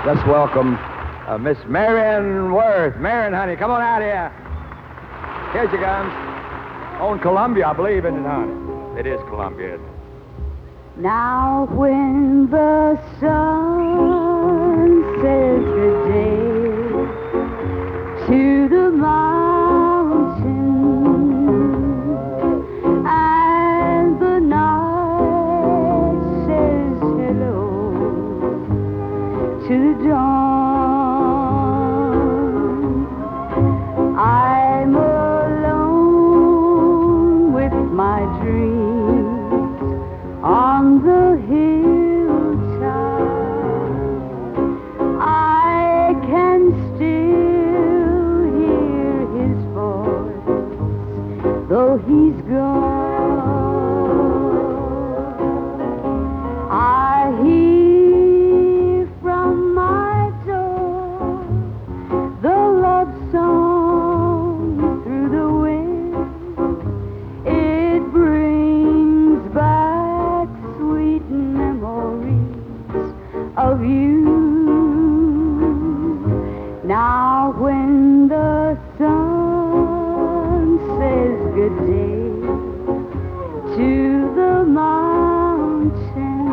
Let's welcome Miss Marion Worth. Marion, honey, come on out here. Here she comes. On Columbia, I believe, isn't it, honey? It is Columbia, isn't it? Now when the sun says good day to the mountain and the night says hello to the dawn, I'm alone with my dreams on the hilltop. I can still hear his voice, though he's gone. I hear from my door the love song through the wind. It brings back sweet memories of you. Now when the sun says good day to the mountain,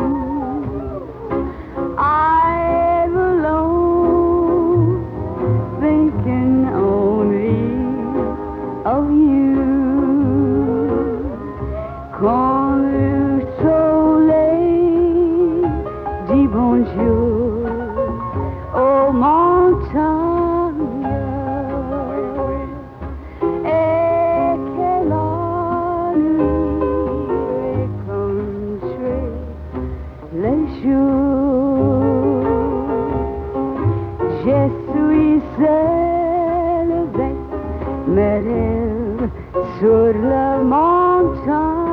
I'm alone thinking only of you. Quand le soleil dit bonjour aux montagnes et que la nuit rencontre les jours, je suis seule avec mes rêves sur la montagne.